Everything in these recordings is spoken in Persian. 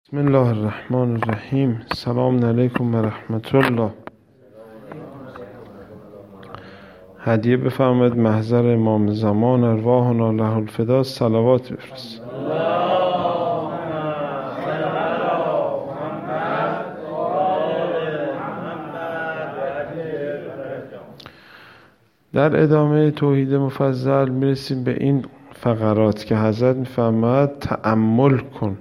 بسم الله الرحمن الرحیم. سلام علیکم و رحمت الله. هدیه بفرمایید محضر امام زمان ارواحنا له الفدا صلوات بفرست. در ادامه توحید مفضل میرسیم به این فقرات که حضرت میفرماید تأمل کن.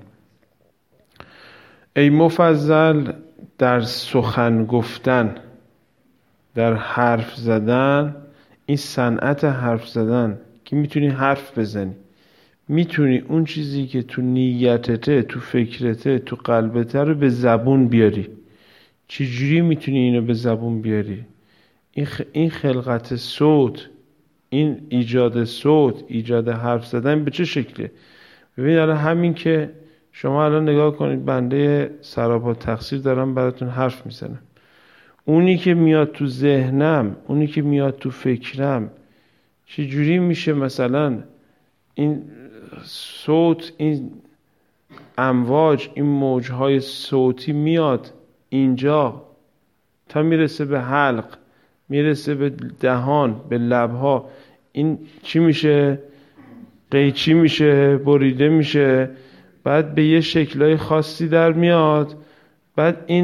ای مفضل در سخن گفتن، در حرف زدن، این صنعت حرف زدن که میتونی حرف بزنی، میتونی اون چیزی که تو نیتته، تو فکرته، تو قلبته رو به زبون بیاری. چجوری میتونی اینو به زبون بیاری؟ این خلقت صوت، این ایجاد صوت، ایجاد حرف زدن به چه شکله؟ ببین الان همین که شما الان نگاه کنید، بنده سراپا تقصیر دارم براتون حرف میزنم، اونی که میاد تو ذهنم، اونی که میاد تو فکرم، چجوری میشه مثلا این صوت، این امواج، این موجهای صوتی میاد اینجا تا میرسه به حلق، میرسه به دهان، به لبها، این چی میشه؟ قیچی میشه، بریده میشه، بعد به یه شکلای خاصی در میاد، بعد این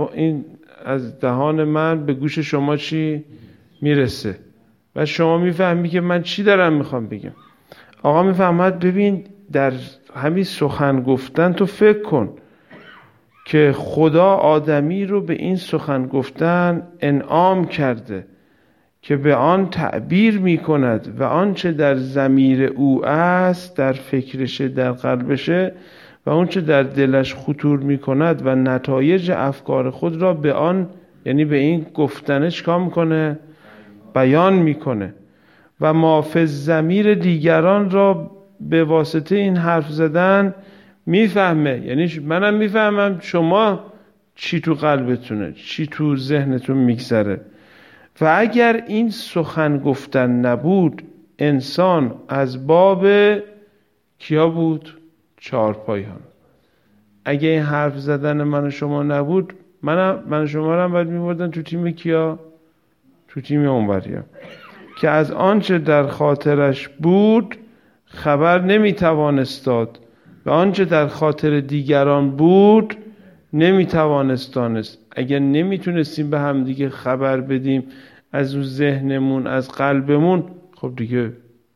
از دهان من به گوش شما چی میرسه، و شما میفهمی که من چی دارم میخوام بگم. آقا میفهمد ببین در همین سخن گفتن تو فکر کن که خدا آدمی رو به این سخن گفتن انعام کرده که به آن تعبیر میکند و آنچه در ضمیر او است، در فکرشه، در قلبشه، و آنچه در دلش خطور میکند و نتایج افکار خود را به آن، یعنی به این گفتنه چکار میکنه؟ بیان میکنه. و ما فی الضمیر دیگران را به واسطه این حرف زدن میفهمه. یعنی منم میفهمم شما چی تو قلبتونه، چی تو ذهنتون میگذره. و اگر این سخن گفتن نبود، انسان از باب کیا بود؟ چارپایان. اگه این حرف زدن من و شما نبود، من و شما رو هم باید میبردن تو تیم کیا؟ تو تیم اونوریا، که از آنچه در خاطرش بود خبر نمیتوانست داد و آنچه در خاطر دیگران بود نمیتوانست دانست. اگر نمیتونستیم به هم دیگه خبر بدیم از اون ذهنمون، از قلبمون، خب دیگه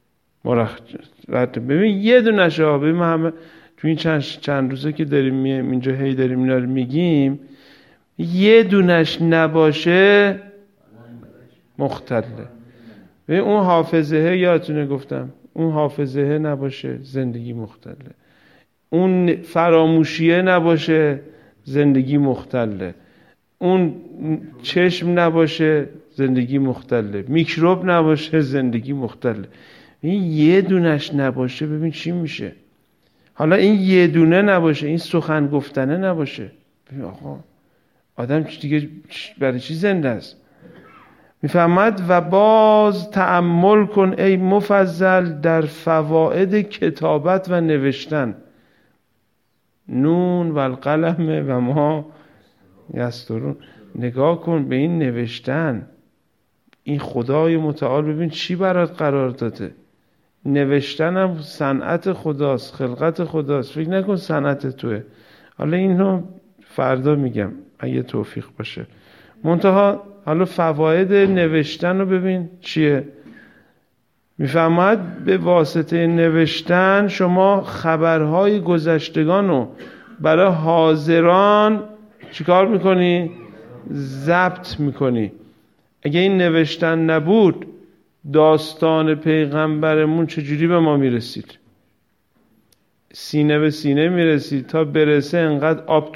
ببین یه دونه شابه ما همه تو این چند روزه که داریم اینجا هی داریم اینا رو میگیم، یه دونش نباشه مختله. ببین اون حافظه، یادتونه گفتم اون حافظه نباشه زندگی مختله، اون فراموشیه نباشه زندگی مختله، اون چشم نباشه زندگی مختله، میکروب نباشه زندگی مختله. این یه دونش نباشه ببین چی میشه. حالا این یه دونه نباشه، این سخن گفتنه نباشه، ببین آقا آدم دیگه برای چی زنده است؟ میفهمد و باز تأمل کن ای مفضل در فواید کتابت و نوشتن. نون و القلم و ما یسطرون. نگاه کن به این نوشتن، این خدای متعال ببین چی برات قرار داده. نوشتن هم صنعت خداست، خلقت خداست، فکر نکن صنعت توه. حالا اینو فردا میگم اگه توفیق باشه. منتها حالا فواید نوشتن رو ببین چیه. میفهمد به واسطه نوشتن شما خبرهای گذشتگان رو برای حاضران چیکار میکنی؟ ضبط میکنی. اگه این نوشتن نبود داستان پیغمبرمون چجوری به ما میرسید؟ سینه به سینه میرسید تا برسه انقدر آب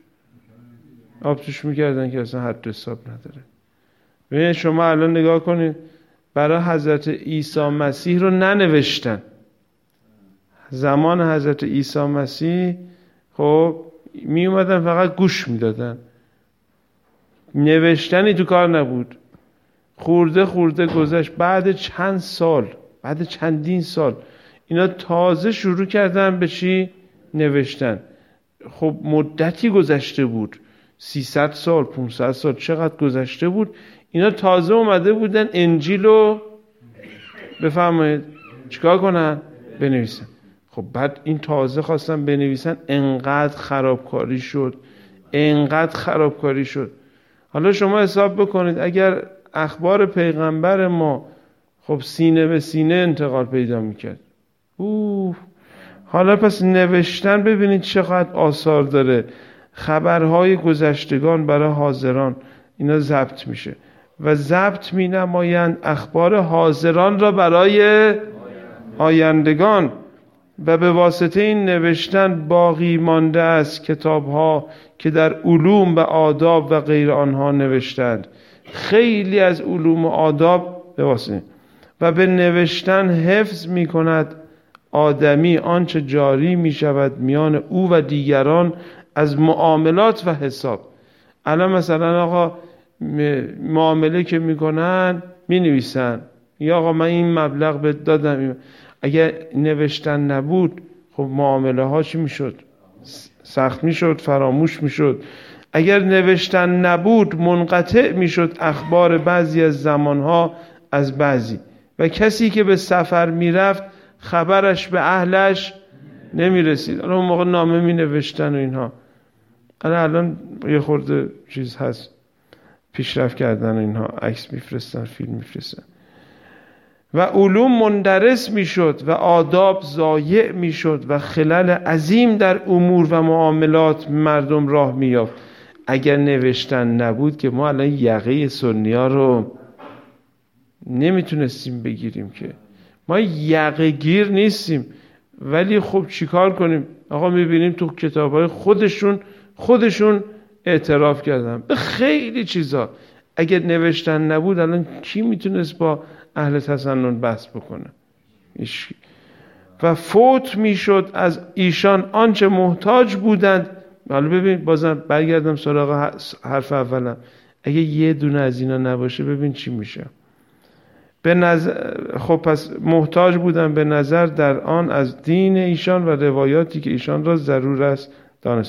توش میکردن که اصلا حد حساب نداره. ببینید شما الان نگاه کنید، برای حضرت عیسی مسیح رو ننوشتن. زمان حضرت عیسی مسیح خب می اومدن فقط گوش میدادن، نوشتنی تو کار نبود. خورده خورده گذشت، بعد چند سال، بعد چندین سال اینا تازه شروع کردن به چی؟ نوشتن. خب مدتی گذشته بود، 300 سال 500 سال چقدر گذشته بود. اینا تازه اومده بودن انجیل رو بفرمایید چیکار کنن؟ بنویسن. خب بعد این تازه خواستن بنویسن، انقدر خرابکاری شد. حالا شما حساب بکنید اگر اخبار پیغمبر ما خب سینه به سینه انتقال پیدا میکرد، حالا پس نوشتن ببینید چقدر آثار داره. خبرهای گذشتگان برای حاضران اینا ضبط میشه و ضبط می نمایند اخبار حاضران را برای آیندگان و به واسطه این نوشتن باقی مانده است کتاب‌ها که در علوم و آداب و غیر آنها نوشتند. خیلی از علوم و آداب به واسطه و به نوشتن حفظ می کند آدمی آنچه جاری می شود میان او و دیگران از معاملات و حساب. الان مثلا آقا معامله که میکنن می نویسن یا آقا من این مبلغ بهت دادم. اگر نوشتن نبود خب معامله ها چی میشد؟ سخت میشد، فراموش میشد. اگر نوشتن نبود منقطع میشد اخبار بعضی از زمانها از بعضی و کسی که به سفر میرفت خبرش به اهلش نمیرسید. اون موقع نامه می نوشتن و اینها. الان یه خورده چیز هست، پیشرفت کردن و اینها، عکس میفرستن، فیلم میفرستن و علوم مندرس میشد و آداب ضایع میشد و خلل عظیم در امور و معاملات مردم راه میافت. اگر نوشتن نبود که ما الان یقه سنی‌ها رو نمیتونستیم بگیریم، که ما یقه گیر نیستیم. ولی خب چیکار کنیم؟ آقا میبینیم تو کتاب‌های خودشون اعتراف کردن به خیلی چیزا. اگر نوشتن نبود الان کی میتونست با اهل تسنن بحث بکنه؟ و فوت میشد از ایشان آنچه محتاج بودند. حالا ببین، بازم برگردم سراغ حرف اولم، اگه یه دونه از اینا نباشه ببین چی میشه. خب پس محتاج بودن به نظر در آن از دین ایشان و روایاتی که ایشان را ضرور است دانست.